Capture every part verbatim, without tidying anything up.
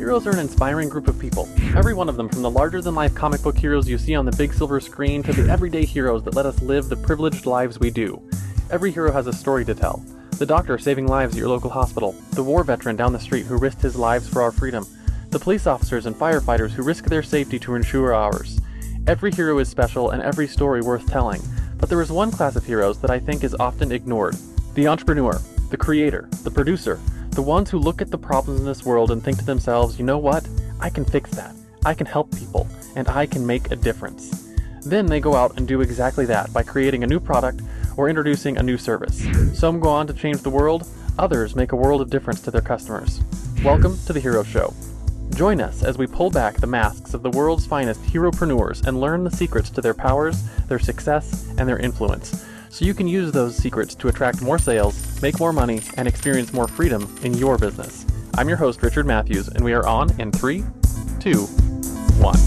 Heroes are an inspiring group of people. Every one of them, from the larger-than-life comic book heroes you see on the big silver screen to the everyday heroes that let us live the privileged lives we do. Every hero has a story to tell. The doctor saving lives at your local hospital, the war veteran down the street who risked his lives for our freedom, the police officers and firefighters who risk their safety to ensure ours. Every hero is special and every story worth telling, but there is one class of heroes that I think is often ignored. The entrepreneur, the creator, the producer, the ones who look at the problems in this world and think to themselves, you know what, I can fix that, I can help people, and I can make a difference. Then they go out and do exactly that by creating a new product or introducing a new service. Some go on to change the world, others make a world of difference to their customers. Welcome to The Hero Show. Join us as we pull back the masks of the world's finest heropreneurs and learn the secrets to their powers, their success, and their influence, so you can use those secrets to attract more sales, make more money, and experience more freedom in your business. I'm your host, Richard Matthews, and we are on in three, two, one.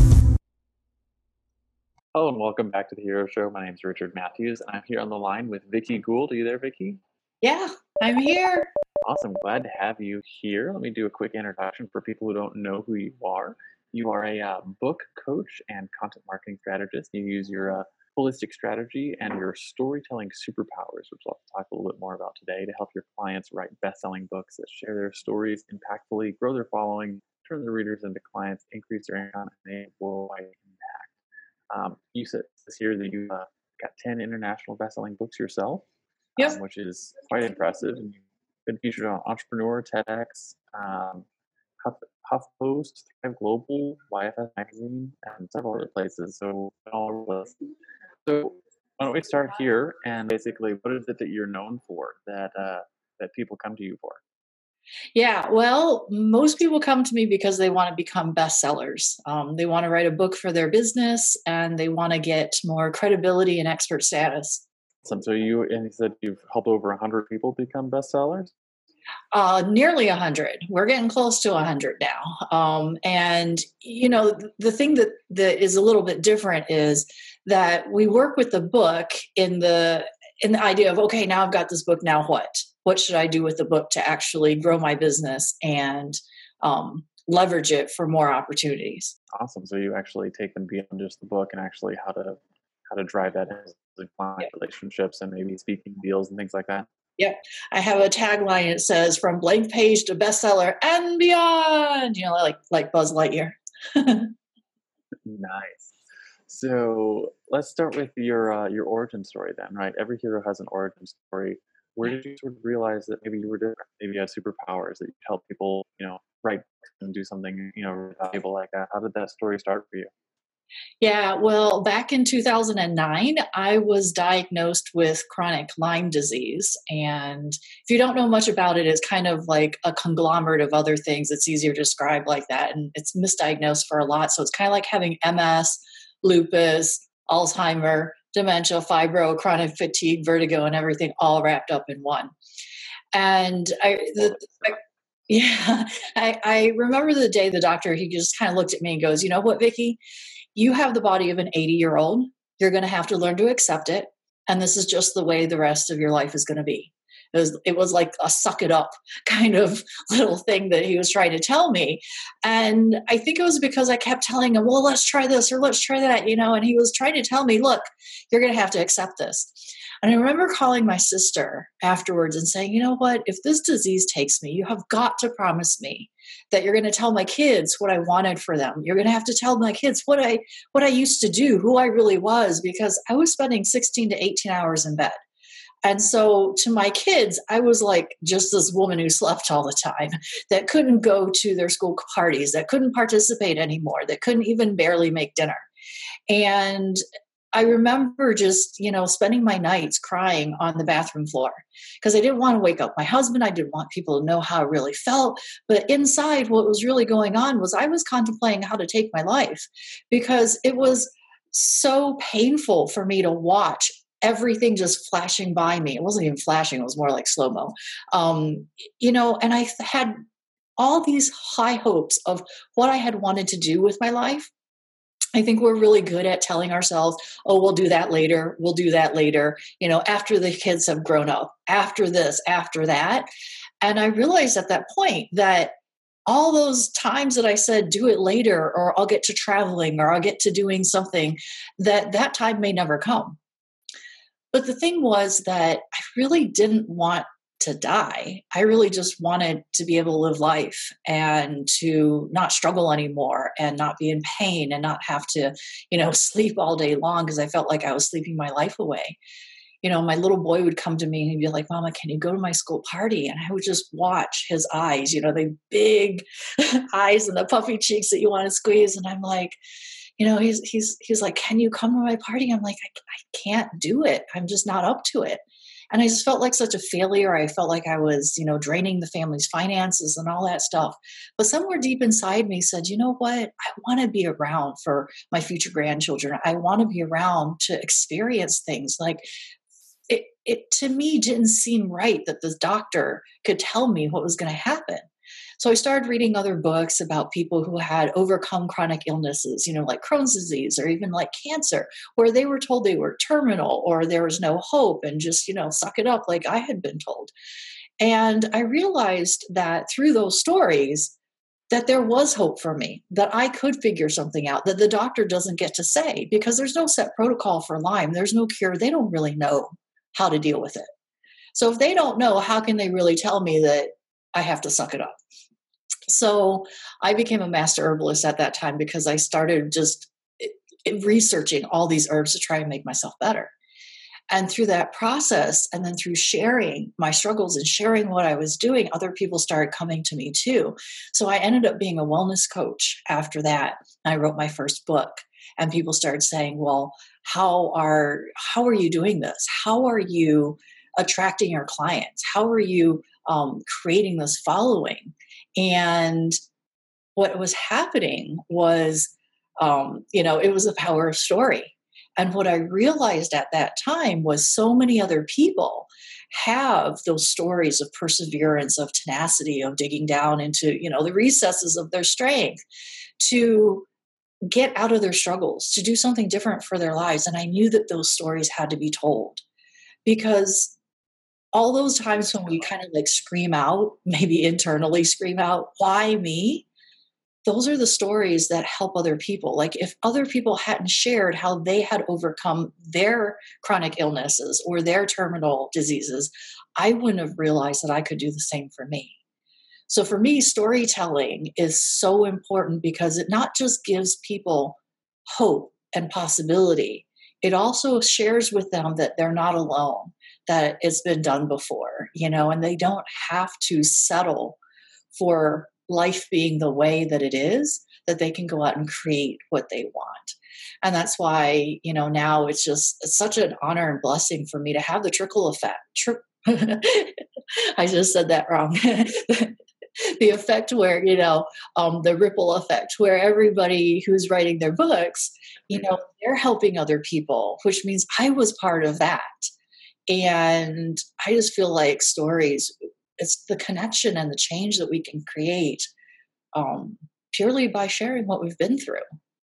Hello and welcome back to The Hero Show. My name is Richard Matthews, and I'm here on the line with Vicki Gould. Are you there, Vicki? Yeah, I'm here. Awesome. Glad to have you here. Let me do a quick introduction for people who don't know who you are. You are a uh, book coach and content marketing strategist. You use your uh, holistic strategy and your storytelling superpowers, which I'll talk a little bit more about today, to help your clients write best-selling books that share their stories impactfully, grow their following, turn their readers into clients, increase their income, and make worldwide impact. Um, you said this year that you uh, got ten international best-selling books yourself, Yep. um, which is quite impressive. And you've been featured on Entrepreneur, TEDx, um, Huff, HuffPost, Thrive Global, Y F S Magazine, and several other places. So all over the list. So why don't we start here, and basically, what is it that you're known for that uh, that people come to you for? Yeah, well, most people come to me because they want to become bestsellers. Um, they want to write a book for their business, and they want to get more credibility and expert status. Awesome. So you and you said you've helped over one hundred people become bestsellers? Uh, nearly a hundred. We're getting close to a hundred now. Um, and you know, th- the thing that that is a little bit different is that we work with the book in the in the idea of, okay, now I've got this book. Now what? What should I do with the book to actually grow my business and um, leverage it for more opportunities? Awesome. So you actually take them beyond just the book and actually how to how to drive that into client Yeah. relationships and maybe speaking deals and things like that. Yep. I have a tagline. It says from blank page to bestseller and beyond, you know, like, like Buzz Lightyear. Nice. So let's start with your uh, your origin story then, right? Every hero has an origin story. Where did you sort of realize that maybe you were different? Maybe you had superpowers that you could help people, you know, write and do something, you know, really valuable like that. How did that story start for you? Yeah, well, back in two thousand nine, I was diagnosed with chronic Lyme disease. And if you don't know much about it, it's kind of like a conglomerate of other things. It's easier to describe like that. And it's misdiagnosed for a lot. So it's kind of like having M S, lupus, Alzheimer, dementia, fibro, chronic fatigue, vertigo, and everything all wrapped up in one. And I, the, I yeah, I, I remember the day the doctor, he just kind of looked at me and goes, you know what, Vicki? You have the body of an eighty-year-old. You're going to have to learn to accept it. And this is just the way the rest of your life is going to be. It was, it was like a suck it up kind of little thing that he was trying to tell me. And I think it was because I kept telling him, well, let's try this or let's try that, you know, and he was trying to tell me, look, you're going to have to accept this. And I remember calling my sister afterwards and saying, you know what, if this disease takes me, you have got to promise me that you're going to tell my kids what I wanted for them. You're going to have to tell my kids what I what I used to do, who I really was, because I was spending sixteen to eighteen hours in bed. And so to my kids, I was like just this woman who slept all the time, that couldn't go to their school parties, that couldn't participate anymore, that couldn't even barely make dinner. And I remember just, you know, spending my nights crying on the bathroom floor because I didn't want to wake up my husband. I didn't want people to know how I really felt. But inside, what was really going on was I was contemplating how to take my life because it was so painful for me to watch everything just flashing by me. It wasn't even flashing. It was more like slow-mo. Um, you know, and I had all these high hopes of what I had wanted to do with my life. I think we're really good at telling ourselves, oh, we'll do that later. We'll do that later. You know, after the kids have grown up, after this, after that. And I realized at that point that all those times that I said, do it later, or I'll get to traveling, or I'll get to doing something, that that time may never come. But the thing was that I really didn't want to die. I really just wanted to be able to live life and to not struggle anymore and not be in pain and not have to, you know, sleep all day long because I felt like I was sleeping my life away. You know, my little boy would come to me and he'd be like, Mama, can you go to my school party? And I would just watch his eyes, you know, the big eyes and the puffy cheeks that you want to squeeze. And I'm like, you know, he's, he's, he's like, can you come to my party? I'm like, I, I can't do it. I'm just not up to it. And I just felt like such a failure. I felt like I was, you know, draining the family's finances and all that stuff. But somewhere deep inside me said, you know what? I want to be around for my future grandchildren. I want to be around to experience things. Like it, it to me didn't seem right that the doctor could tell me what was going to happen. So I started reading other books about people who had overcome chronic illnesses, you know, like Crohn's disease or even like cancer, where they were told they were terminal or there was no hope and just, you know, suck it up like I had been told. And I realized that through those stories, that there was hope for me, that I could figure something out that the doctor doesn't get to say, because there's no set protocol for Lyme. There's no cure. They don't really know how to deal with it. So if they don't know, how can they really tell me that I have to suck it up? So I became a master herbalist at that time because I started just researching all these herbs to try and make myself better. And through that process, and then through sharing my struggles and sharing what I was doing, other people started coming to me too. So I ended up being a wellness coach after that. I wrote my first book, and people started saying, well, how are, how are you doing this? How are you attracting your clients? How are you um, creating this following? And what was happening was, um, you know, it was the power of story. And what I realized at that time was so many other people have those stories of perseverance, of tenacity, of digging down into, you know, the recesses of their strength to get out of their struggles, to do something different for their lives. And I knew that those stories had to be told, because all those times when we kind of like scream out, maybe internally scream out, why me? Those are the stories that help other people. Like if other people hadn't shared how they had overcome their chronic illnesses or their terminal diseases, I wouldn't have realized that I could do the same for me. So for me, storytelling is so important because it not just gives people hope and possibility, it also shares with them that they're not alone, that it's been done before, you know, and they don't have to settle for life being the way that it is, that they can go out and create what they want. And that's why, you know, now it's just it's such an honor and blessing for me to have the trickle effect. Tri- I just said that wrong. The effect where, you know, um, the ripple effect, where everybody who's writing their books, you know, they're helping other people, which means I was part of that. And I just feel like stories, it's the connection and the change that we can create um, purely by sharing what we've been through.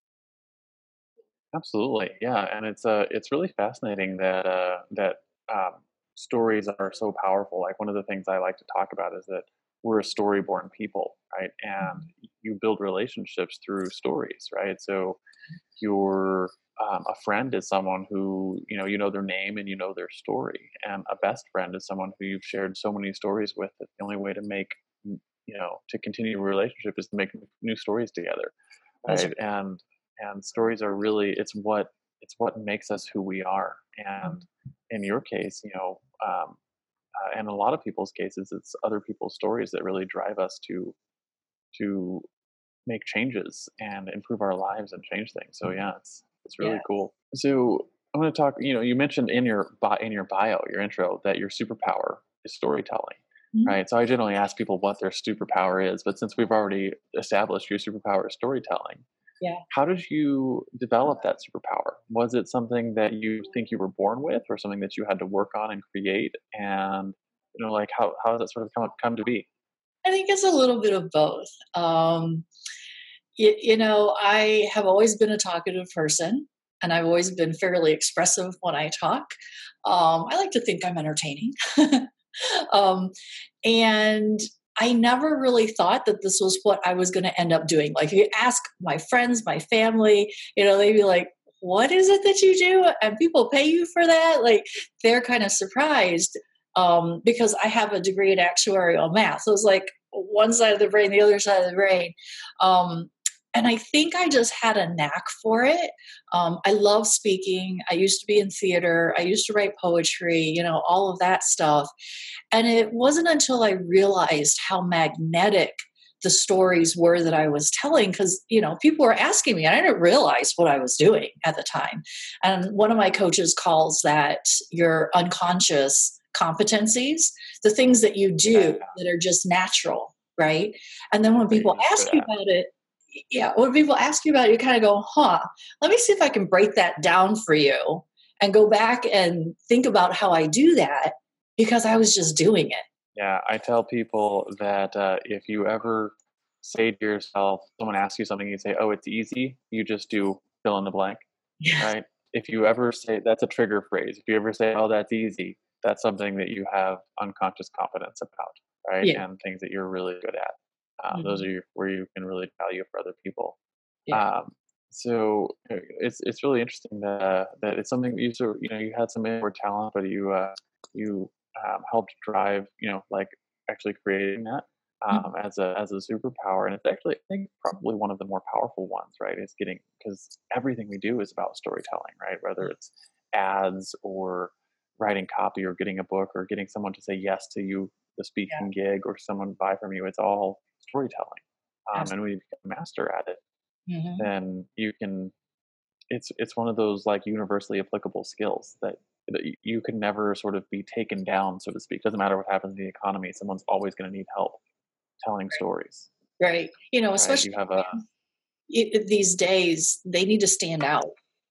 Absolutely, yeah, and it's uh, it's really fascinating that uh, that um, stories are so powerful. Like one of the things I like to talk about is that we're a story-born people, right? And you build relationships through stories, right? So your um, a friend is someone who you know you know their name and you know their story, and a best friend is someone who you've shared so many stories with that the only way to make you know to continue a relationship is to make new stories together, That's right? And and stories are really it's what it's what makes us who we are. And in your case, you know, um, uh, and in a lot of people's cases, it's other people's stories that really drive us to to make changes and improve our lives and change things. So yeah, it's it's really yeah. cool. So I'm going to talk. You know, you mentioned in your bi- in your bio, your intro, that your superpower is storytelling, Mhm. right? So I generally ask people what their superpower is, but since we've already established your superpower is storytelling, Yeah. how did you develop that superpower? Was it something that you think you were born with, or something that you had to work on and create? And you know, like how how does that sort of come come to be? I think it's a little bit of both. Um, you, you know, I have always been a talkative person, and I've always been fairly expressive when I talk. Um, I like to think I'm entertaining. um, and I never really thought that this was what I was going to end up doing. Like, if you ask my friends, my family, you know, they'd be like, what is it that you do? And people pay you for that? Like, they're kind of surprised um, because I have a degree in actuarial math. So it's like one side of the brain, the other side of the brain. Um, and I think I just had a knack for it. Um, I love speaking. I used to be in theater. I used to write poetry, you know, all of that stuff. And it wasn't until I realized how magnetic the stories were that I was telling, because, you know, people were asking me, and I didn't realize what I was doing at the time. And one of my coaches calls that your unconscious competencies, the things that you do that are just natural, right? And then when people ask you about it, yeah, when people ask you about it, you kind of go, huh, let me see if I can break that down for you and go back and think about how I do that, because I was just doing it. Yeah, I tell people that uh, if you ever say to yourself, someone asks you something, you say, oh, it's easy, you just do fill in the blank, Yes. right? If you ever say, that's a trigger phrase. If you ever say, oh, that's easy, that's something that you have unconscious competence about, right? Yeah. And things that you're really good at. Um, Mm-hmm. Those are your, where you can really value for other people. Yeah. Um, so uh, it's it's really interesting that uh, that it's something that you sort of, you know, you had some inward talent, but you uh, you um, helped drive, you know, like actually creating that Mm-hmm. um, as a as a superpower, and it's actually, I think, probably one of the more powerful ones, right? Is getting, because everything we do is about storytelling, right? Whether it's ads or writing copy or getting a book or getting someone to say yes to you, the Yeah. speaking gig, or someone buy from you, it's all storytelling. Um, and Absolutely. when you become a master at it, Mm-hmm. then you can, it's it's one of those like universally applicable skills that that y- you can never sort of be taken down, so to speak. Doesn't matter what happens in the economy, someone's always going to need help telling stories, Right. You know, right? especially You have a it, these days, they need to stand out.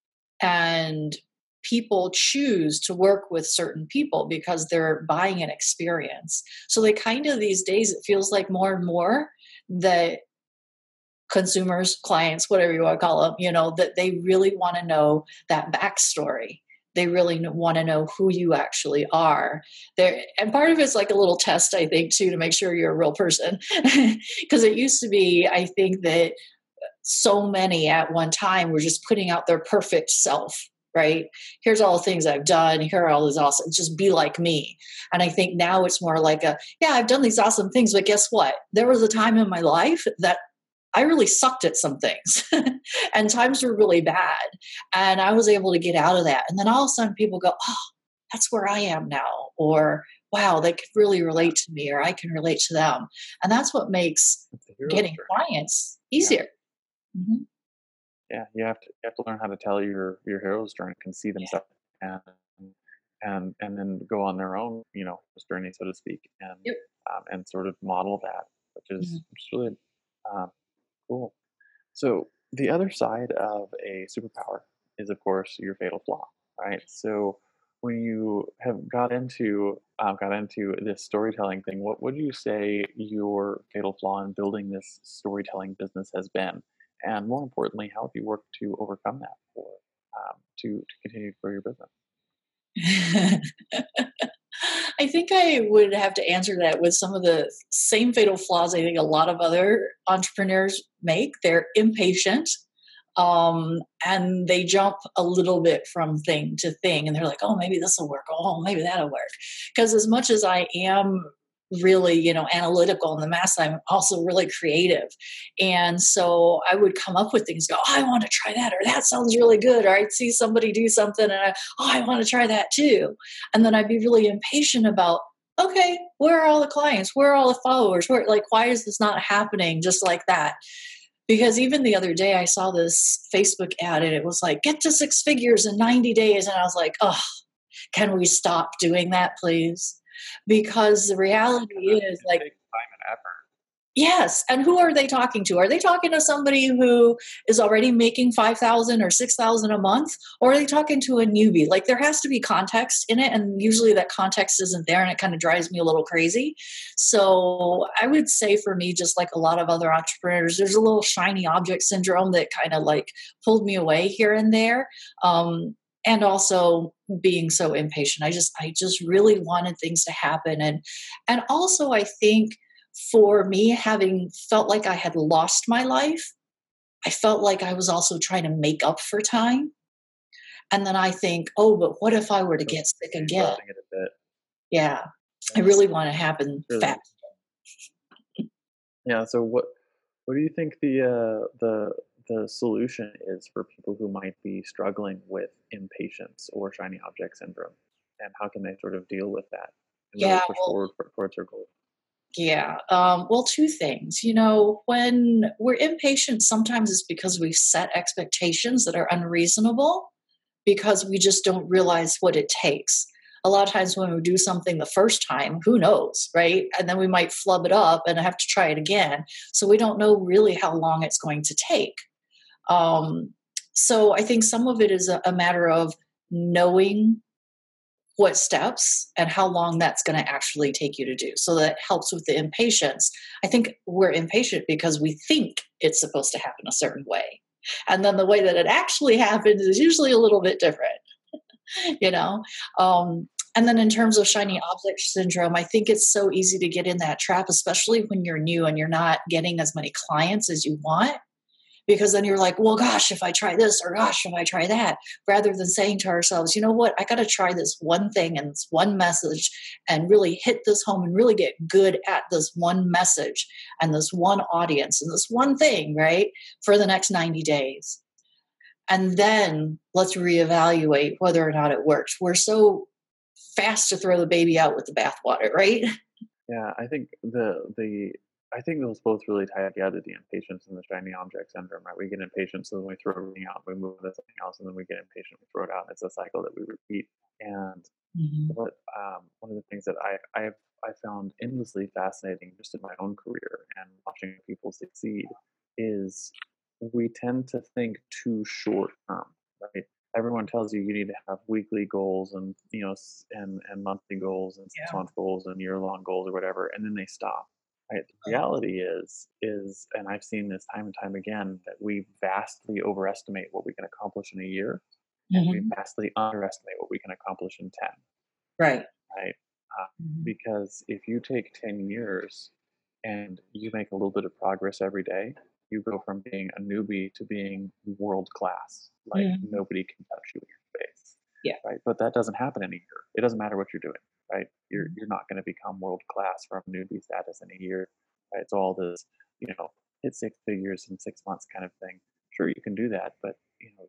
And people choose to work with certain people because they're buying an experience. So they kind of, these days, it feels like more and more that consumers, clients, whatever you want to call them, you know, that they really want to know that backstory. They really want to know who you actually are. There, and part of it's like a little test, I think, too, to make sure you're a real person. Because it used to be, I think, that so many at one time were just putting out their perfect self, right? Here's all the things I've done. Here are all these awesome, just be like me. And I think now it's more like a, yeah, I've done these awesome things, but guess what? There was a time in my life that I really sucked at some things and times were really bad. And I was able to get out of that. And then all of a sudden people go, oh, that's where I am now. Or, wow, they could really relate to me, or I can relate to them. And that's what makes it's a hero's getting journey. clients Yeah, easier. Mm-hmm. yeah. You have to you have to learn how to tell your your hero's journey, can see Yeah. themselves, and and and then go on their own, you know, journey, so to speak, and Yep. um, and sort of model that, which is Mhm. which is really um, cool. So the other side of a superpower is, of course, your fatal flaw, right? So when you have got into um, got into this storytelling thing, what would you say your fatal flaw in building this storytelling business has been? And more importantly, how have you worked to overcome that for um, to to continue to grow your business? I think I would have to answer that with some of the same fatal flaws I think a lot of other entrepreneurs make. They're impatient, um, and they jump a little bit from thing to thing, and they're like, "Oh, maybe this will work. Oh, maybe that'll work." Because as much as I am really, you know, analytical in the math, I'm also really creative, and so I would come up with things. Go, oh, I want to try that, or that sounds really good, or I'd see somebody do something, and I, oh, I want to try that too, and then I'd be really impatient about. Okay, where are all the clients? Where are all the followers? Where, like, why is this not happening just like that? Because even the other day, I saw this Facebook ad and it was like, get to six figures in ninety days. And I was like, oh, can we stop doing that, please? Because the reality is, It like, takes time and effort. yes. And who are they talking to? Are they talking to somebody who is already making five thousand or six thousand a month? Or are they talking to a newbie? Like, there has to be context in it. And usually that context isn't there. And it kind of drives me a little crazy. So I would say for me, just like a lot of other entrepreneurs, there's a little shiny object syndrome that kind of like pulled me away here and there. Um, and also being so impatient. I just, I just really wanted things to happen. And, and also I think, for me, having felt like I had lost my life, I felt like I was also trying to make up for time. And then I think, oh, but what if I were to So get sick again? rushing it a bit. Yeah, I That's really want to happen really fast. yeah. So what what do you think the uh, the the solution is for people who might be struggling with impatience or shiny object syndrome, and how can they sort of deal with that and really Yeah, push well, forward for, towards their goal? yeah. Um, well, two things. You know, when we're impatient, sometimes it's because we've set expectations that are unreasonable because we just don't realize what it takes. A lot of times when we do something the first time, who knows, right? And then we might flub it up and have to try it again. So we don't know really how long it's going to take. Um, so I think some of it is a, a matter of knowing what steps and how long that's going to actually take you to do. So that helps with the impatience. I think we're impatient because we think it's supposed to happen a certain way. And then the way that it actually happens is usually a little bit different, you know? Um, and then in terms of shiny object syndrome, I think it's so easy to get in that trap, especially when you're new and you're not getting as many clients as you want, because then you're like, well, gosh, if I try this, or gosh, if I try that, rather than saying to ourselves, you know what, I got to try this one thing and this one message and really hit this home and really get good at this one message and this one audience and this one thing, right, for the next ninety days. And then let's reevaluate whether or not it works. We're so fast to throw the baby out with the bathwater, right? Yeah, I think the the I think those both really tie together, the impatience and the shiny object syndrome, right? We get impatient, so then we throw everything out, we move on to something else, and then we get impatient, we throw it out. And it's a cycle that we repeat. And Mhm. what um, one of the things that I I have I found endlessly fascinating just in my own career and watching people succeed is we tend to think too short term, right? Everyone tells you you need to have weekly goals and you know s- and and monthly goals and six Yeah. month goals and year long goals or whatever, and then they stop. Right? The reality is is, and I've seen this time and time again, that we vastly overestimate what we can accomplish in a year, and we Mhm. vastly underestimate what we can accomplish in ten. Right. Right? Uh, Mhm. because if you take ten years and you make a little bit of progress every day, you go from being a newbie to being world class. Like Mhm. nobody can touch you in your face. Yeah. Right? But that doesn't happen in a year. It doesn't matter what you're doing. Right? You're Mhm. you're not going to become world class from newbie status in a year. Right? It's all this, you know, hit six figures in six months kind of thing. Sure, you can do that, but you know,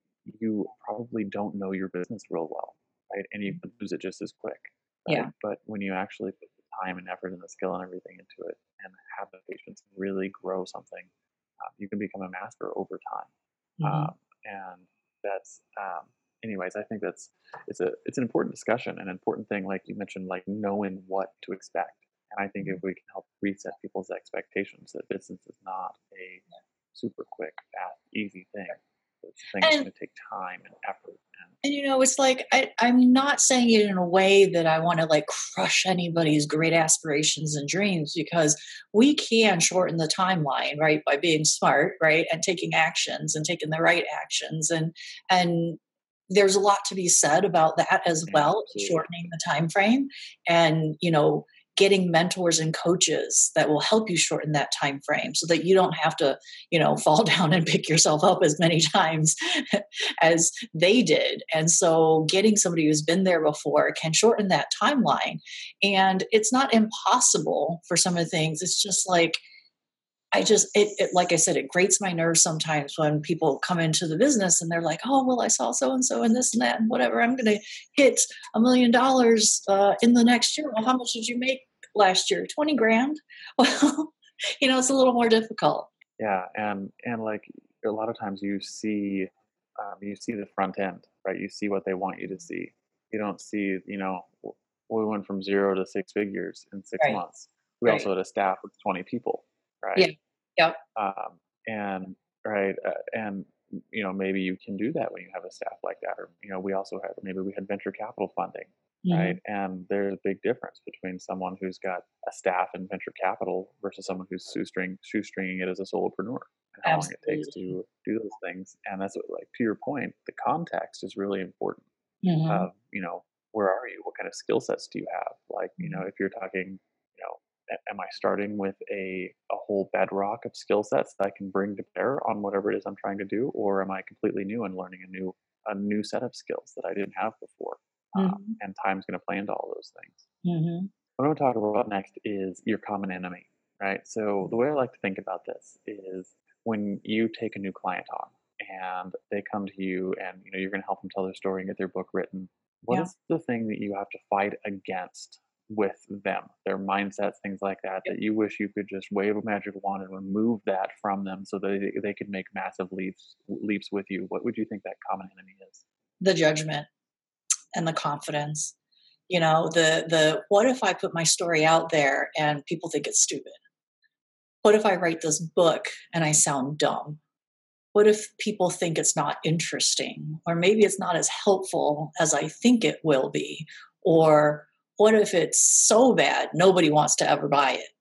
you probably don't know your business real well, right? And you could lose it just as quick, right? Yeah. But when you actually put the time and effort and the skill and everything into it and have the patience and really grow something, um, you can become a master over time. Mhm. Um, and that's, um, anyways, I think that's it's a it's an important discussion, an important thing, like you mentioned, like knowing what to expect. And I think if we can help reset people's expectations that business is not a super quick, fast, easy thing. It's a thing that's And going to take time and effort. And and you know, it's like I, I'm not saying it in a way that I want to like crush anybody's great aspirations and dreams because we can shorten the timeline, right, by being smart, right, and taking actions and taking the right actions, and and there's a lot to be said about that as yeah, well, absolutely. shortening the time frame, and you know, getting mentors and coaches that will help you shorten that time frame so that you don't have to, you know, fall down and pick yourself up as many times as they did. And so getting somebody who's been there before can shorten that timeline. And it's not impossible for some of the things. It's just like, I just, it, it, like I said, it grates my nerves sometimes when people come into the business and they're like, oh, well, I saw so and so and this and that and whatever. I'm going to hit a million dollars uh, in the next year. Well, how much did you make last year? twenty grand. Well, you know, it's a little more difficult. Yeah, and and like a lot of times you see, um, you see the front end, right? You see what they want you to see. You don't see, you know, w- we went from zero to six figures in six Right. months. We also Right. had a staff with twenty people, Yeah. right? Yep. Um, and right, uh, and you know maybe you can do that when you have a staff like that, or you know we also had maybe we had venture capital funding, right? Hmm. And there's a big difference between someone who's got a staff and venture capital versus someone who's shoestring shoestringing it as a solopreneur, and how long it takes Absolutely. to do those things. And that's what, like to your point, the context is really important. Hmm. Of you know where are you? What kind of skill sets do you have? Like you know Hmm. if you're talking, you know am I starting with a, a whole bedrock of skill sets that I can bring to bear on whatever it is I'm trying to do, or am I completely new and learning a new a new set of skills that I didn't have before? Um, Mhm. and time's going to play into all those things. Mhm. What I'm going to talk about next is your common enemy, right? So the way I like to think about this is when you take a new client on and they come to you and you know you're going to help them tell their story and get their book written. What Yeah. is the thing that you have to fight against with them, their mindsets, things like that, Yep. that you wish you could just wave a magic wand and remove that from them so that they, they could make massive leaps leaps with you? What would you think that common enemy is? The judgment and the confidence. You know, the the what if I put my story out there and people think it's stupid? What if I write this book and I sound dumb? What if people think it's not interesting? Or maybe it's not as helpful as I think it will be? Or what if it's so bad nobody wants to ever buy it?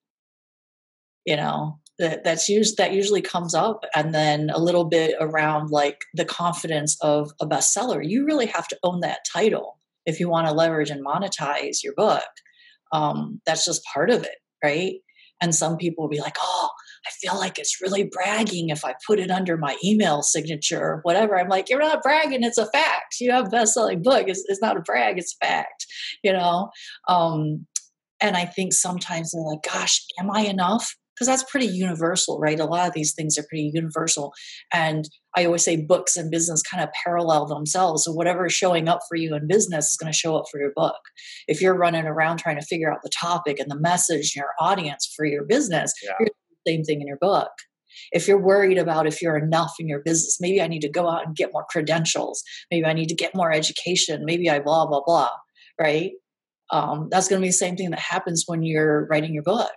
You know, that that's used that usually comes up. And then a little bit around like the confidence of a bestseller. You really have to own that title if you want to leverage and monetize your book. Um, that's just part of it, right? And some people will be like, oh, I feel like it's really bragging if I put it under my email signature or whatever. I'm like, you're not bragging, it's a fact. You have a best-selling book. It's, it's not a brag, it's a fact, you know? Um, and I think sometimes they're like, gosh, am I enough? Because that's pretty universal, right? A lot of these things are pretty universal. And I always say books and business kind of parallel themselves. So whatever is showing up for you in business is going to show up for your book. If you're running around trying to figure out the topic and the message and your audience for your business, Yeah. you're doing the same thing in your book. If you're worried about if you're enough in your business, maybe I need to go out and get more credentials. Maybe I need to get more education. Maybe I blah, blah, blah, right? Um, that's going to be the same thing that happens when you're writing your book.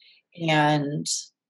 And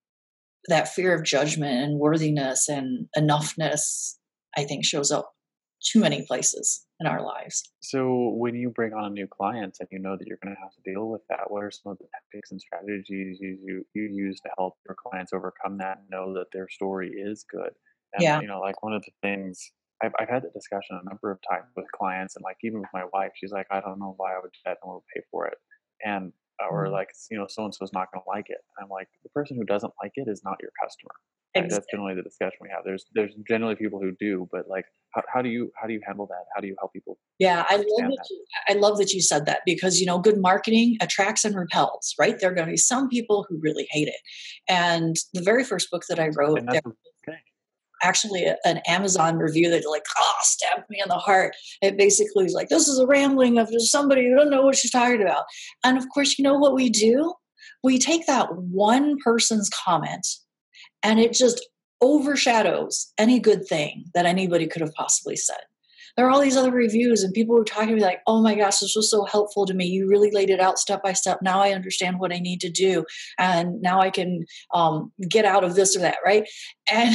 that fear of judgment and worthiness and enoughness, I think, shows up too many places in our lives. So when you bring on a new client and you know that you're going to have to deal with that, what are some of the tactics and strategies you you, you use to help your clients overcome that and know that their story is good? And Yeah. you know, like one of the things I've I've had that discussion a number of times with clients, and like even with my wife, she's like, I don't know why I would do that, and we'll pay for it, and or Mm. like you know, so and so's not going to like it. And I'm like, the person who doesn't like it is not your customer. Right? That's Exactly. generally the discussion we have. There's there's generally people who do, but like, how, how do you how do you handle that? How do you help people Yeah, I love understand that that? you I love that you said that because you know good marketing attracts and repels, right? There are going to be some people who really hate it. And the very first book that I wrote, And there that's okay. actually a, an Amazon review that like oh stabbed me in the heart. It basically is like this is a rambling of just somebody who doesn't know what she's talking about. And of course, you know what we do? We take that one person's comment and it just overshadows any good thing that anybody could have possibly said. There are all these other reviews and people were talking to me like, oh my gosh, this was so helpful to me. You really laid it out step by step. Now I understand what I need to do. And now I can um, get out of this or that, right? And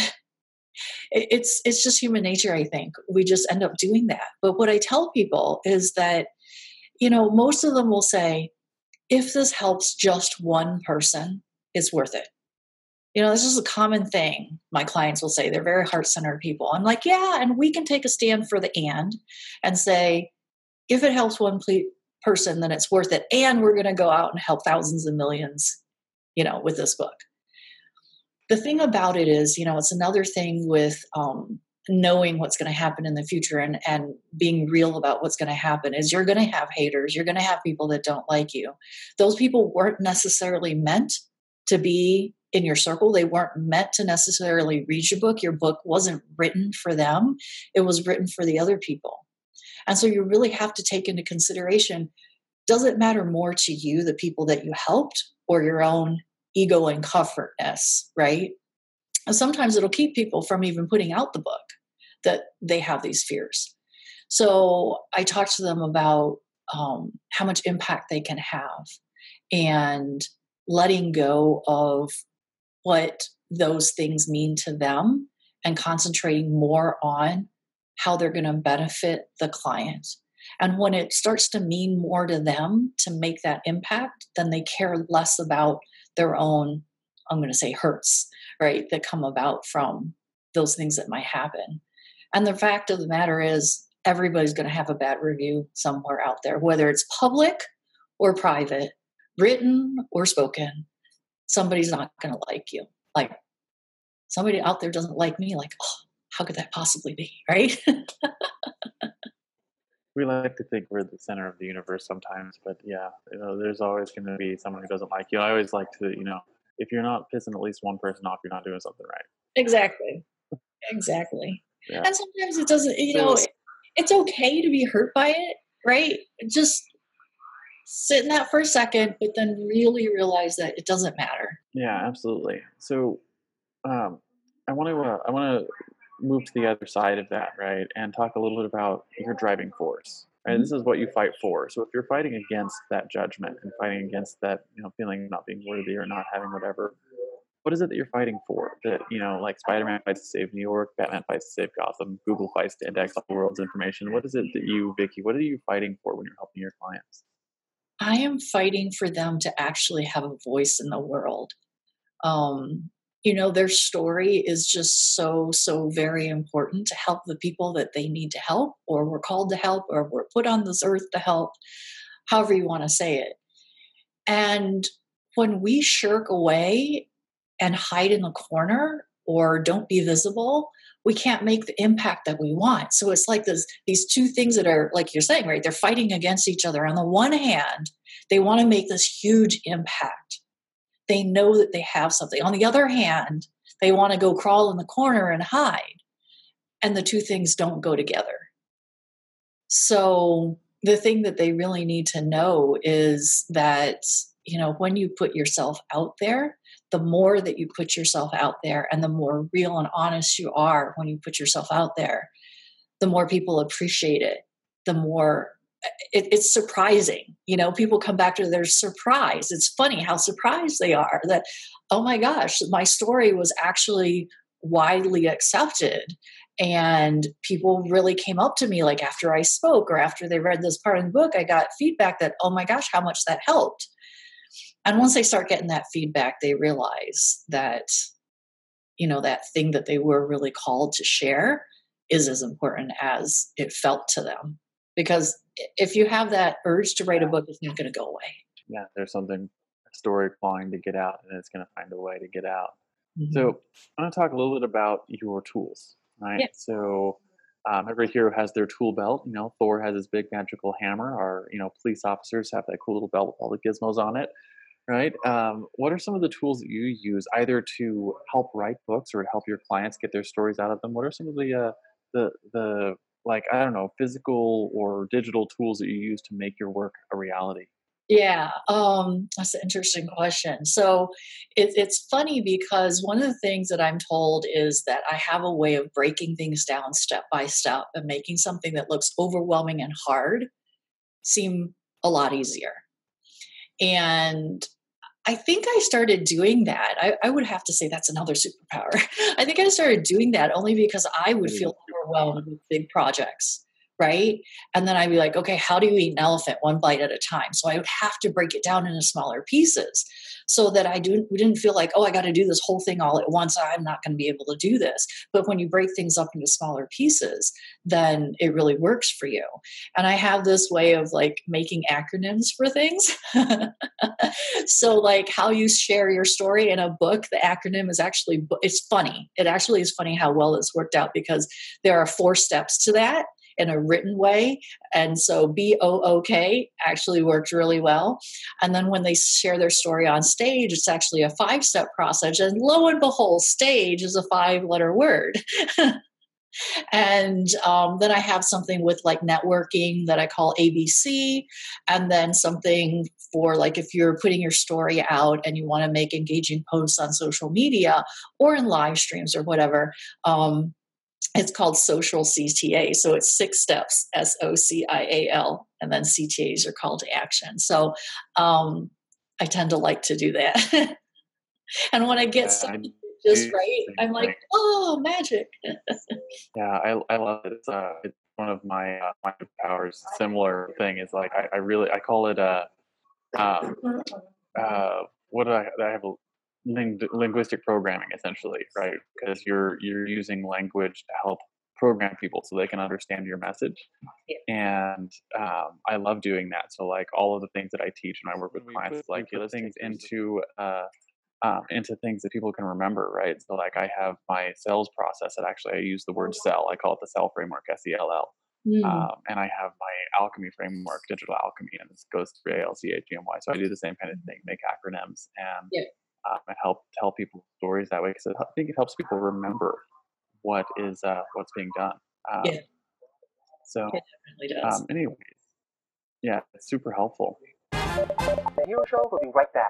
it's it's just human nature, I think. We just end up doing that. But what I tell people is that, you know, most of them will say, if this helps just one person, it's worth it. You know, this is a common thing. My clients will say they're very heart centered people. I'm like, yeah, and we can take a stand for the and and say, if it helps one ple- person, then it's worth it. And we're going to go out and help thousands and millions, you know, with this book. The thing about it is, you know, it's another thing with um, knowing what's going to happen in the future and, and being real about what's going to happen is you're going to have haters. You're going to have people that don't like you. Those people weren't necessarily meant to be in your circle. They weren't meant to necessarily read your book. Your book wasn't written for them. It was written for the other people. And so you really have to take into consideration, does it matter more to you, the people that you helped, or your own ego and comfortness, right? And sometimes it'll keep people from even putting out the book that they have these fears. So I talk to them about um, how much impact they can have and letting go of what those things mean to them and concentrating more on how they're going to benefit the client. And when it starts to mean more to them to make that impact, then they care less about their own, I'm going to say, hurts, right, that come about from those things that might happen. And the fact of the matter is, everybody's going to have a bad review somewhere out there, whether it's public or private. written or spoken, somebody's not going to like you. Like somebody out there doesn't like me. Like, oh, how could that possibly be? Right. We like to think we're the center of the universe sometimes, but yeah, you know, there's always going to be someone who doesn't like you. I always like to, you know, if you're not pissing at least one person off, you're not doing something right. Exactly. Exactly. Yeah. And sometimes it doesn't, you know, So it, it's okay to be hurt by it, right? Just sit in that for a second, but then really realize that it doesn't matter. yeah, absolutely. So um, I want to uh, I want to move to the other side of that, right, and talk a little bit about your driving force. Right, Mhm. this is what you fight for. So if you're fighting against that judgment and fighting against that, you know, feeling of not being worthy or not having whatever, what is it that you're fighting for? That, you know, like Spider-Man fights to save New York, Batman fights to save Gotham, Google fights to index all the world's information. What is it that you, Vicky, what are you fighting for when you're helping your clients? I am fighting for them to actually have a voice in the world. Um, you know, their story is just so, so very important to help the people that they need to help, or we're called to help, or we're put on this earth to help, however you want to say it. And when we shirk away and hide in the corner or don't be visible, we can't make the impact that we want. So it's like this, these two things that are, like you're saying, right? They're fighting against each other. On the one hand, they want to make this huge impact. They know that they have something. On the other hand, they want to go crawl in the corner and hide. And the two things don't go together. So the thing that they really need to know is that, you know, when you put yourself out there, the more that you put yourself out there and the more real and honest you are when you put yourself out there, the more people appreciate it, the more it, it's surprising. You know, people come back to their surprise. It's funny how surprised they are that, oh my gosh, my story was actually widely accepted. And people really came up to me like after I spoke or after they read this part of the book, I got feedback that, oh my gosh, how much that helped. And once they start getting that feedback, they realize that, you know, that thing that they were really called to share is as important as it felt to them. Because if you have that urge to write a book, it's not going to go away. Yeah, there's something, a story clawing to get out, and it's going to find a way to get out. Mhm. So I want to talk a little bit about your tools, right? Yeah. So um, every hero has their tool belt. You know, Thor has his big magical hammer. Our, you know, police officers have that cool little belt with all the gizmos on it, right? Um, what are some of the tools that you use either to help write books or to help your clients get their stories out of them? What are some of the uh, the the like I don't know, physical or digital tools that you use to make your work a reality? Yeah, um, that's an interesting question. So it, it's funny because one of the things that I'm told is that I have a way of breaking things down step by step and making something that looks overwhelming and hard seem a lot easier. And I think I started doing that. I, I would have to say that's another superpower. I think I started doing that only because I would It is a feel superpower. overwhelmed with big projects, right? And then I'd be like, okay, how do you eat an elephant one bite at a time? So I would have to break it down into smaller pieces so that I didn't, we didn't feel like, oh, I got to do this whole thing all at once. I'm not going to be able to do this. But when you break things up into smaller pieces, then it really works for you. And I have this way of like making acronyms for things. So like how you share your story in a book, the acronym is actually, it's funny. It actually is funny how well it's worked out because there are four steps to that in a written way. And so B O O K actually worked really well. And then when they share their story on stage, it's actually a five step process. And lo and behold, stage is a five letter word. And um, then I have something with like networking that I call A B C. And then something for like if you're putting your story out and you want to make engaging posts on social media or in live streams or whatever. Um, it's called social C T A. So it's six steps, S O C I A L. And then C T As are call to action. So um, I tend to like to do that. And when I get Yeah, I something just do the right, same I'm like, thing. oh, magic. Yeah, I I love it. It's uh, it's one of my uh, my powers. Similar thing is like I, I really I call it a um uh what do I I have a ling- linguistic programming essentially, right? Because you're you're using language to help program people so they can understand your message. Yeah. And um, I love doing that. So like all of the things that I teach when I work with clients is like the things into uh, um, into things that people can remember, right? So like I have my sales process that actually I use the word sell. I call it the sell framework, S E L L. Mm, Um, and I have my alchemy framework, digital alchemy, and this goes through A L C H E M Y. So I do the same kind of thing, make acronyms and yeah, um, and help tell people stories that way. Because I think it helps people remember what is uh, what's being done. yeah, Um, so it definitely does. um, anyways, yeah, it's super helpful. The Hero Show will be right back.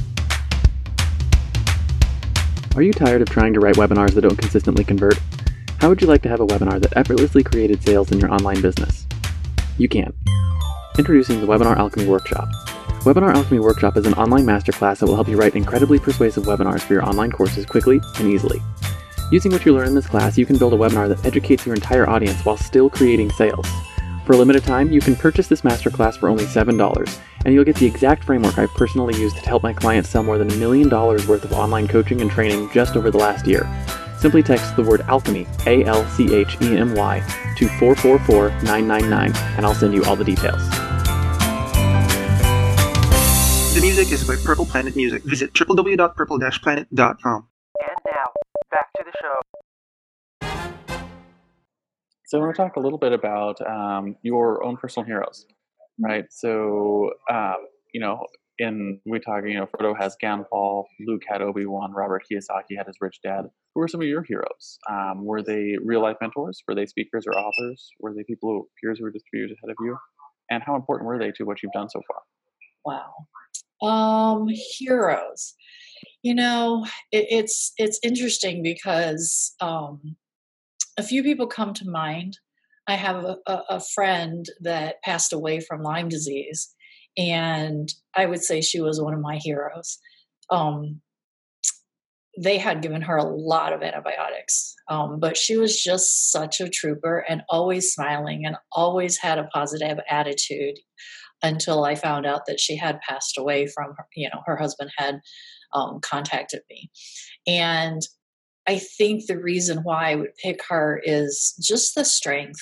Are you tired of trying to write webinars that don't consistently convert? How would you like to have a webinar that effortlessly created sales in your online business? You can. Introducing the Webinar Alchemy Workshop. Webinar Alchemy Workshop is an online masterclass that will help you write incredibly persuasive webinars for your online courses quickly and easily. Using what you learn in this class, you can build a webinar that educates your entire audience while still creating sales. For a limited time, you can purchase this masterclass for only seven dollars, and you'll get the exact framework I've personally used to help my clients sell more than a million dollars worth of online coaching and training just over the last year. Simply text the word alchemy, A L C H E M Y, to four four four nine nine nine, and I'll send you all the details. The music is by Purple Planet Music. Visit w w w dot purple dash planet dot com. And now, back to the show. So I want to talk a little bit about um, your own personal heroes, right? So, um, you know, in we talk, you know, Frodo has Gandalf, Luke had Obi-Wan, Robert Kiyosaki had his Rich Dad. Who were some of your heroes? Um, were they real-life mentors? Were they speakers or authors? Were they people, who, peers who were just a few years ahead of you? And how important were they to what you've done so far? Wow. Um, heroes. You know, it, it's it's interesting because um, a few people come to mind. I have a, a, a friend that passed away from Lyme disease, and I would say she was one of my heroes. Um, they had given her a lot of antibiotics, um, but she was just such a trooper and always smiling and always had a positive attitude until I found out that she had passed away from her, you know, her husband had um, contacted me. And I think the reason why I would pick her is just the strength.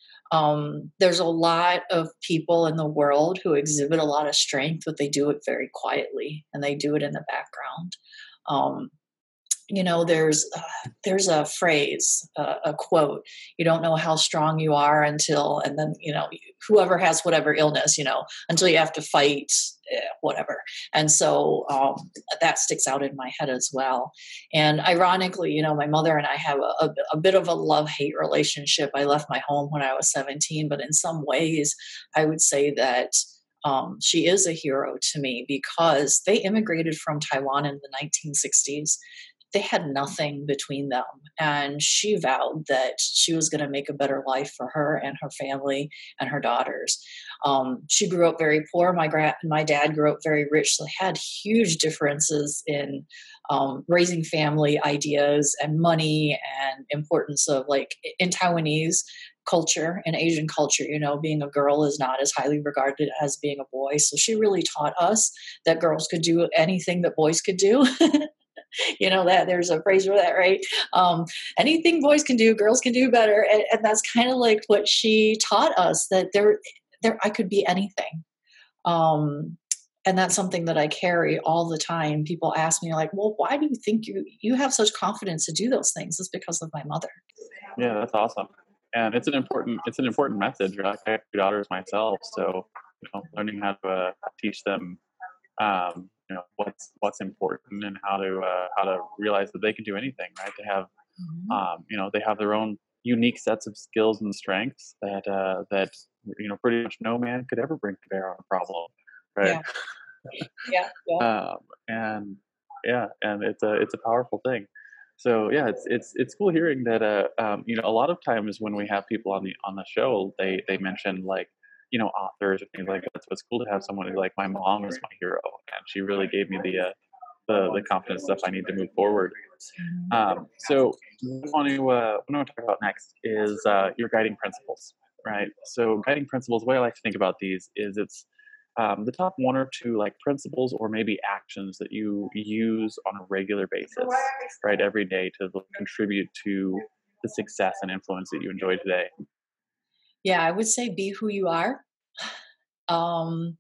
Um, there's a lot of people in the world who exhibit a lot of strength, but they do it very quietly and they do it in the background. Um, you know, there's uh, there's a phrase, uh, a quote. You don't know how strong you are until, and then you know, whoever has whatever illness, you know, until you have to fight eh, whatever. And so um, that sticks out in my head as well. And ironically, you know, my mother and I have a, a, a bit of a love-hate relationship. I left my home when I was seventeen, but in some ways, I would say that. Um, she is a hero to me because they immigrated from Taiwan in the nineteen sixties. They had nothing between them. And she vowed that she was going to make a better life for her and her family and her daughters. Um, she grew up very poor. My gra- my dad grew up very rich. So they had huge differences in um, raising family ideas and money and importance of like in Taiwanese culture and Asian culture, you know, being a girl is not as highly regarded as being a boy. So she really taught us that girls could do anything that boys could do. You know that there's a phrase for that, right? Um, anything boys can do, girls can do better, and, and that's kind of like what she taught us, that there, there, I could be anything, um, and that's something that I carry all the time. People ask me like, "Well, why do you think you you have such confidence to do those things?" It's because of my mother. Yeah, that's awesome. And it's an important it's an important message. Right? I have two daughters myself, so you know, learning how to uh, teach them um, you know what's what's important and how to uh, how to realize that they can do anything, right? They have Mhm. um, you know they have their own unique sets of skills and strengths that uh, that you know pretty much no man could ever bring to bear on a problem, right? Yeah, yeah, yeah. Um, and yeah, and it's a it's a powerful thing. So yeah, it's it's it's cool hearing that. Uh, um, you know, a lot of times when we have people on the on the show, they they mention like you know authors or things like that. So it's cool to have someone who like my mom is my hero, and she really gave me the uh, the the confidence stuff I need to move forward. Mhm. Um, so what I want to uh, what I want to talk about next is uh, your guiding principles, right? So guiding principles. The way I like to think about these is it's um, the top one or two like principles or maybe actions that you use on a regular basis, right, every day to contribute to the success and influence that you enjoy today? Yeah, I would say be who you are. Um,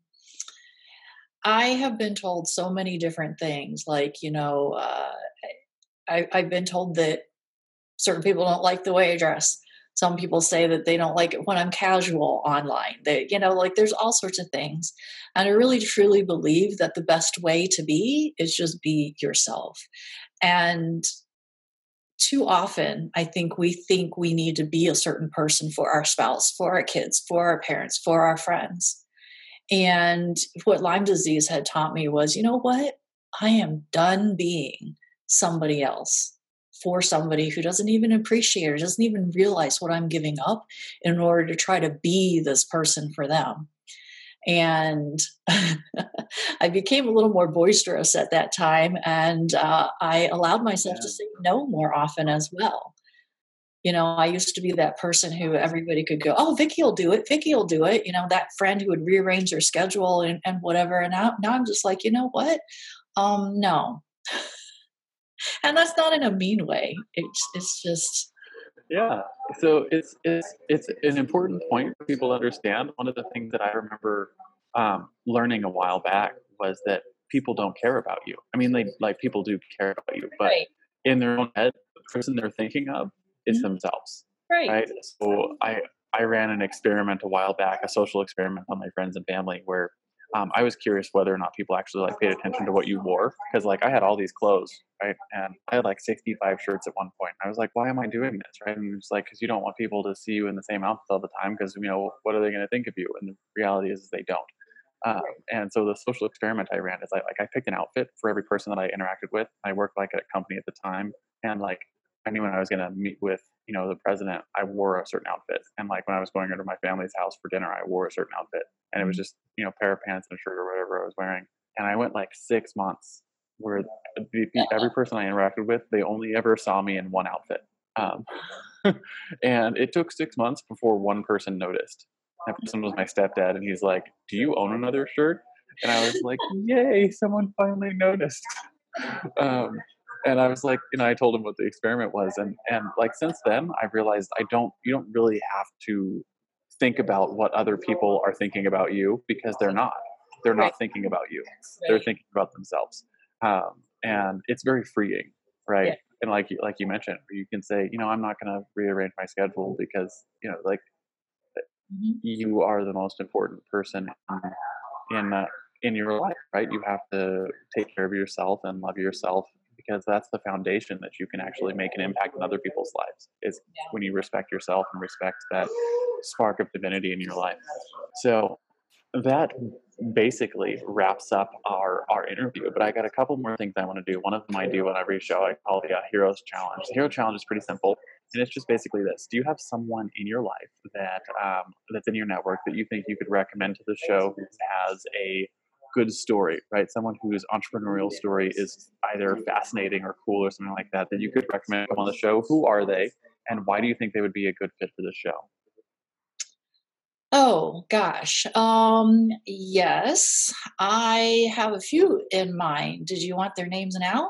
I have been told so many different things, like, you know, uh, I, I've been told that certain people don't like the way I dress. Some people say that they don't like it when I'm casual online. They, you know, like there's all sorts of things. And I really truly believe that the best way to be is just be yourself. And too often, I think we think we need to be a certain person for our spouse, for our kids, for our parents, for our friends. And what Lyme disease had taught me was, you know what? I am done being somebody else for somebody who doesn't even appreciate or doesn't even realize what I'm giving up in order to try to be this person for them. And I became a little more boisterous at that time, and uh, I allowed myself to Yeah. say no more often as well. You know, I used to be that person who everybody could go, "Oh, Vicky will do it. Vicky will do it." You know, that friend who would rearrange their schedule and, and whatever. And now, now I'm just like, you know what? Um, no. And that's not in a mean way. It's it's just Yeah. So it's it's it's an important point for people to understand. One of the things that I remember um, learning a while back was that people don't care about you. I mean, like like people do care about you, but right. in their own head, the person they're thinking of is Mhm. themselves, Right. right? So I I ran an experiment a while back, a social experiment on my friends and family, where um, I was curious whether or not people actually like paid attention to what you wore, because like I had all these clothes, right, and I had like sixty-five shirts at one point. I was like, why am I doing this, right? And it's like because you don't want people to see you in the same outfit all the time, because you know what are they going to think of you? And the reality is, is they don't. Um, and so the social experiment I ran is I like I picked an outfit for every person that I interacted with. I worked like at a company at the time, and like I knew when I was going to meet with you know the president, I wore a certain outfit, and like when I was going over to my family's house for dinner, I wore a certain outfit, and it was Mhm. just you know pair of pants and a shirt or whatever I was wearing. And I went like six months where the, the, every person I interacted with, they only ever saw me in one outfit. Um, and it took six months before one person noticed. That person was my stepdad, and he's like, "Do you own another shirt?" And I was like, "Yay, someone finally noticed." Um, and I was like, you know, I told him what the experiment was, and and like since then, I've realized I don't, you don't really have to think about what other people are thinking about you because they're not. They're Right. not thinking about you. They're Right. thinking about themselves, um, and it's very freeing, Yeah. right? And like you- like you mentioned, you can say, you know, I'm not going to rearrange my schedule because you know, like Mhm. you are the most important person in in, uh, in your life, right? You have to take care of yourself and love yourself because that's the foundation that you can actually make an impact in other people's lives. Is Yeah. when you respect yourself and respect that spark of divinity in your life. So that basically wraps up our our interview. But I got a couple more things I want to do. One of them I do on every show. I call the uh, Heroes Challenge. The Hero Challenge is pretty simple, and it's just basically this: do you have someone in your life that um, that's in your network that you think you could recommend to the show who has a good story, right? Someone whose entrepreneurial story is either fascinating or cool or something like that that you could recommend come on the show. Who are they, and why do you think they would be a good fit for the show? Oh gosh. Um, yes, I have a few in mind. Did you want their names now?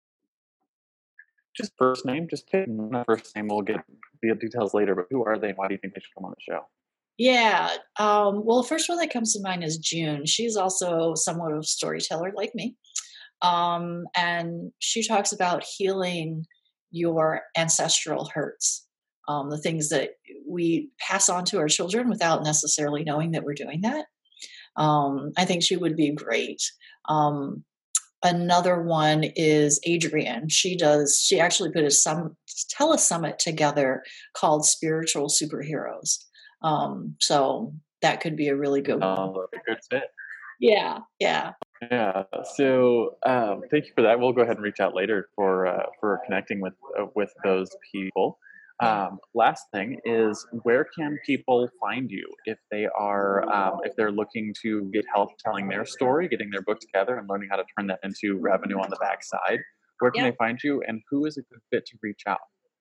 Just first name, just pick one first name. We'll get the details later. But who are they? Why do you think they should come on the show? Yeah. Um, well, the first one that comes to mind is June. She's also somewhat of a storyteller like me. Um, and she talks about healing your ancestral hurts, um, the things that we pass on to our children without necessarily knowing that we're doing that. Um, I think she would be great. Um, Another one is Adrienne. She does, she actually put a some telesummit together called Spiritual Superheroes. Um, so that could be a really good one. Uh, a good fit. Yeah, yeah. Yeah. So um, thank you for that. We'll go ahead and reach out later for uh, for connecting with uh, with those people. Yeah. Um, last thing is, where can people find you if they are um, if they're looking to get help telling their story, getting their book together, and learning how to turn that into revenue on the backside? Where can Yeah. they find you, and who is a good fit to reach out?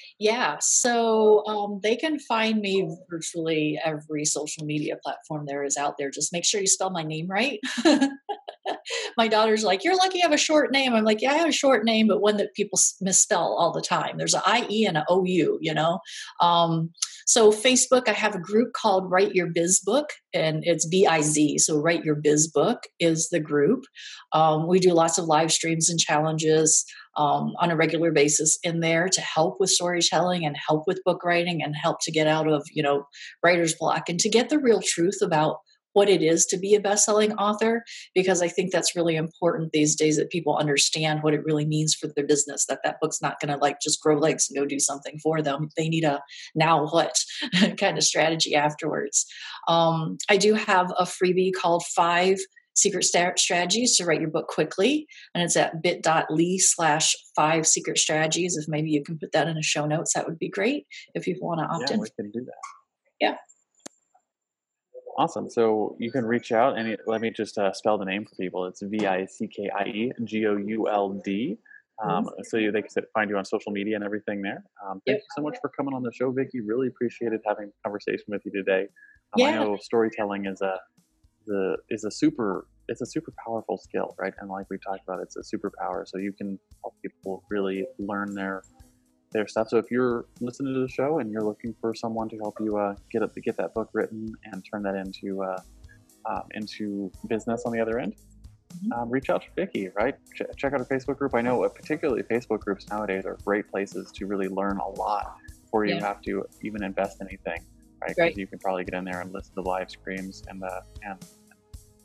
Yeah, so um, they can find me virtually every social media platform there is out there. Just make sure you spell my name right. My daughter's like, "You're lucky you have a short name." I'm like, "Yeah, I have a short name, but one that people s- misspell all the time. There's an I E and an O U, you know?" Um, so, Facebook, I have a group called Write Your Biz Book, and it's B I Z. So, Write Your Biz Book is the group. Um, we do lots of live streams and challenges um, on a regular basis in there to help with storytelling and help with book writing and help to get out of, you know, writer's block and to get the real truth about what it is to be a best-selling author, because I think that's really important these days that people understand what it really means for their business, that that book's not going to like just grow legs and go do something for them. They need a now what kind of strategy afterwards. um, I do have a freebie called five secret sta- strategies to write your book quickly, and it's at bit.ly slash five secret strategies. If maybe you can put that in the show notes, that would be great if people want to opt Yeah, in. we can do that. Yeah. Awesome. So you can reach out and it- let me just uh, spell the name for people. It's V I C K I E G O U L D. Um, so you, they can sit- find you on social media and everything there. Um, thank Yep. you so much for coming on the show, Vicky. Really appreciated having a conversation with you today. Um, I Yeah. know storytelling is a the is a super it's a super powerful skill, right? And like we talked about, it's a superpower. So you can help people really learn their their stuff. So if you're listening to the show and you're looking for someone to help you uh, get it, get that book written and turn that into uh, um, into business on the other end, Mhm. um, reach out to Vicky. Right? Ch- check out our Facebook group. I know uh, particularly Facebook groups nowadays are great places to really learn a lot before you Yeah. have to even invest anything. Right? Because Right. you can probably get in there and listen to live streams and uh, and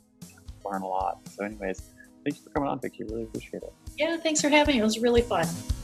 learn a lot. So, anyways, thank you for coming on, Vicky. Really appreciate it. Yeah. Thanks for having me. It was really fun.